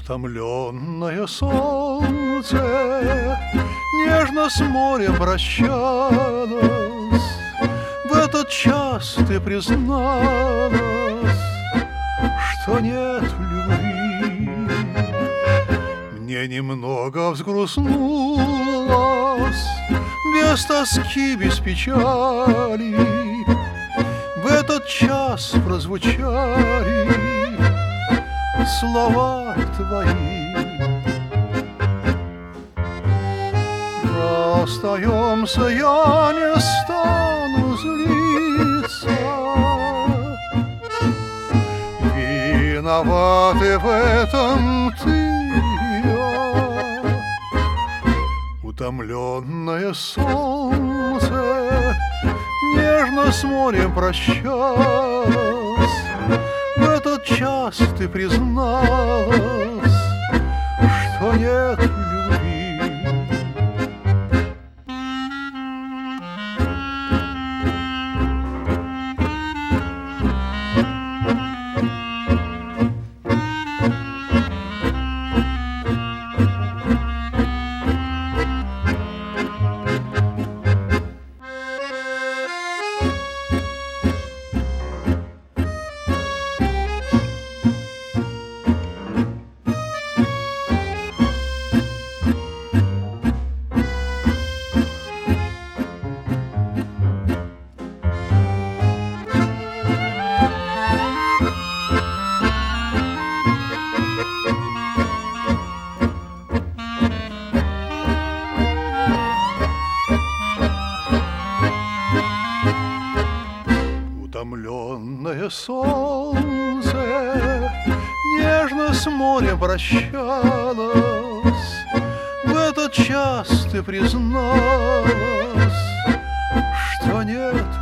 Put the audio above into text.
Утомленное солнце нежно с морем прощалось. В этот час ты призналась, что нет любви. Мне немного взгрустнулось, без тоски, без печали. В этот час прозвучали слова твои. Расстаемся, я не стану злиться. Виноваты в этом ты и я. Утомленное солнце нежно с морем прощалось. В этот час ты призналась, что нет любви. Утомленное солнце нежно с морем прощалось. В этот час ты призналась, что нет